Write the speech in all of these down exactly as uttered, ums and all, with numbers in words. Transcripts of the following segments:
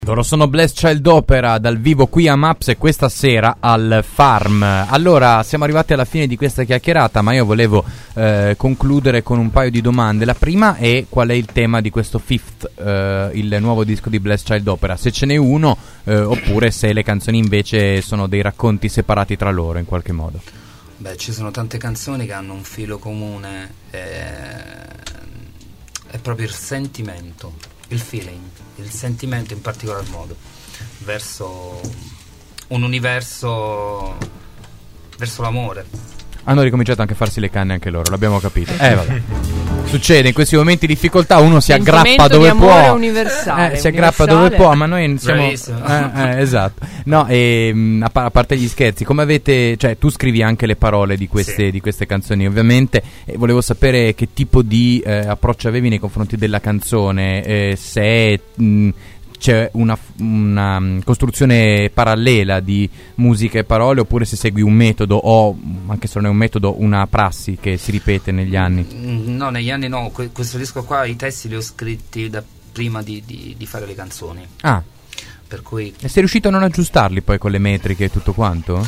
Loro sono Blessed Child Opera dal vivo qui a Maps e questa sera al Farm. Allora, siamo arrivati alla fine di questa chiacchierata, ma io volevo eh, concludere con un paio di domande. La prima è: qual è il tema di questo Fifth, eh, il nuovo disco di Blessed Child Opera? Se ce n'è uno, eh, oppure se le canzoni invece sono dei racconti separati tra loro in qualche modo. Beh, ci sono tante canzoni che hanno un filo comune, eh, è proprio il sentimento, il feeling, il sentimento in particolar modo verso un universo, verso l'amore. Hanno ricominciato anche a farsi le canne anche loro, l'abbiamo capito. Eh vabbè. Succede in questi momenti di difficoltà, uno si aggrappa dove può. Universale, eh, si aggrappa dove può, ma noi siamo Bravissimo. eh, eh, esatto. No, e, a, par- a parte gli scherzi, come avete, cioè tu scrivi anche le parole di queste, Sì. di queste canzoni, ovviamente, e volevo sapere che tipo di eh, approccio avevi nei confronti della canzone, eh, se mh, c'è una, una um, costruzione parallela di musica e parole, oppure se segui un metodo o, anche se non è un metodo, una prassi che si ripete negli anni. No, negli anni no, que- questo disco qua i testi li ho scritti da prima di, di, di fare le canzoni, Ah, per cui e sei riuscito a non aggiustarli poi con le metriche e tutto quanto?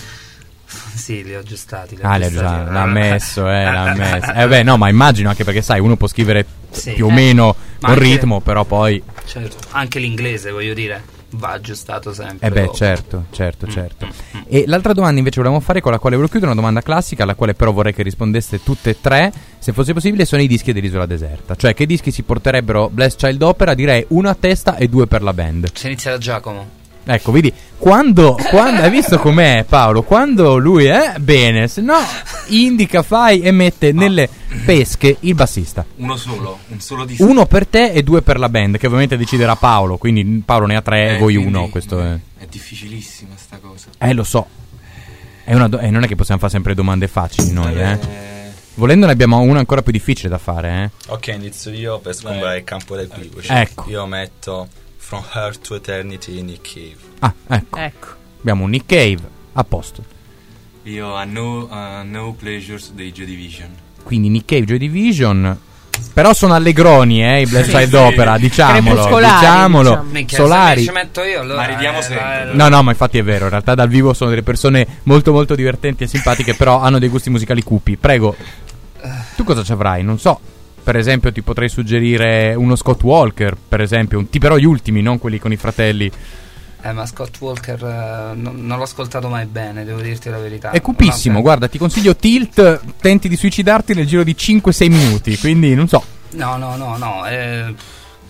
sì, li ho aggiustati. Li ho Ah, l'ha, aggiustati. già, l'ha messo, eh, l'ha messo. Eh beh, no, ma immagino, anche perché sai, uno può scrivere Sì. più o Eh. meno Ma con anche- ritmo, però poi... Certo, anche l'inglese, voglio dire, va aggiustato sempre. Eh beh, dopo. certo, certo, Mm, certo. mm, mm. E l'altra domanda invece volevamo fare, con la quale volevo chiudere, una domanda classica, alla quale però vorrei che rispondeste tutte e tre, se fosse possibile, sono i dischi dell'Isola Deserta. Cioè, che dischi si porterebbero Blessed Child Opera? Direi uno a testa e due per la band. Si inizia da Giacomo. Ecco, vedi, quando, quando hai visto com'è Paolo? Quando lui è bene, se no indica, fai e mette nelle pesche il bassista. Uno solo, un solo disco. Uno per te e due per la band, che ovviamente deciderà Paolo, quindi Paolo ne ha tre e Eh, voi quindi, uno. Questo è... È difficilissima sta cosa. Eh, lo so. È una do- eh, non è che possiamo fare sempre domande facili noi, eh. Eh, Volendo ne abbiamo una ancora più difficile da fare, eh. Ok, inizio io per sgombrare il campo da equivoci. Ecco. Io metto From Earth to Eternity in Nick Cave. Ah, ecco. Ecco. Abbiamo un Nick Cave, a posto. io a no, a no Pleasures dei Joy Division. Quindi Nick Cave, Joy Division. Però sono allegroni, eh, i Blessed Sì, Child sì. Opera, diciamolo, Crepuscolari, diciamolo. diciamo. Minchia, Solari. se ci metto io allora. Ma ridiamo eh, sempre. dai, No, no, ma infatti è vero, in realtà dal vivo sono delle persone molto molto divertenti e simpatiche, però hanno dei gusti musicali cupi. Prego, tu cosa ci avrai? Non so, per esempio ti potrei suggerire uno Scott Walker, per esempio, un, ti- però gli ultimi, non quelli con i fratelli. Eh, ma Scott Walker eh, non, non l'ho ascoltato mai bene, devo dirti la verità. È cupissimo, Una- guarda, ti consiglio Tilt, tenti di suicidarti nel giro di cinque sei minuti, quindi non so. No, no, no, no. È eh,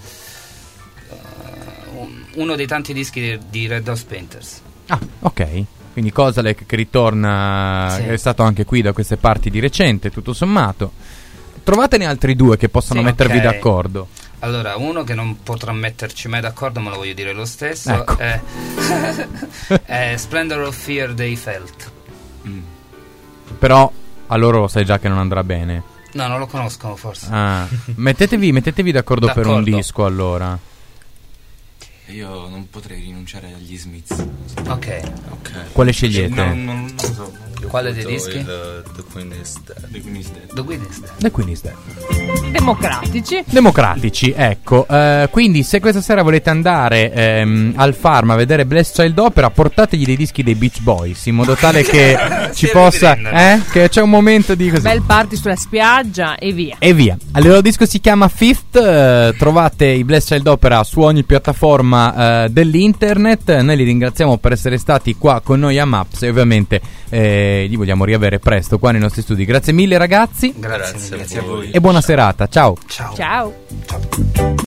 un- uno dei tanti dischi di, di Red House Painters. Ah, ok. Quindi Kozalek che ritorna, Sì. è stato anche qui da queste parti di recente, tutto sommato. Trovatene altri due che possano Sì, mettervi ok. d'accordo. Allora, uno che non potrà metterci mai d'accordo, ma lo voglio dire lo stesso, Ecco. è, è Splendor of Fear dei Felt. Mm. Però a loro lo sai già che non andrà bene. No, non lo conoscono forse. Ah, mettetevi, mettetevi d'accordo, per un D'accordo. disco allora. Io non potrei rinunciare agli Smiths. Ok. Ok. Quale scegliete? No, non, non lo so. Io Quale dei voto dischi? il, uh, The Queen is Dead. The Queen is Dead. The Witness. The Queen is Dead. Democratici. Democratici, ecco. Eh, quindi se questa sera volete andare ehm, al Farm a vedere Blessed Child Opera, portategli dei dischi dei Beach Boys, in modo tale che ci Sì, possa... riprendere. Eh? Che c'è un momento di così. Bel party sulla spiaggia e via. E via. Il loro disco si chiama Fifth, eh, trovate i Blessed Child Opera su ogni piattaforma eh, dell'internet. Noi li ringraziamo per essere stati qua con noi a Maps e ovviamente eh, li vogliamo riavere presto qua nei nostri studi. Grazie mille ragazzi Grazie, Grazie mille. a voi. e buona serata, ciao. Ciao. Ciao. Ciao.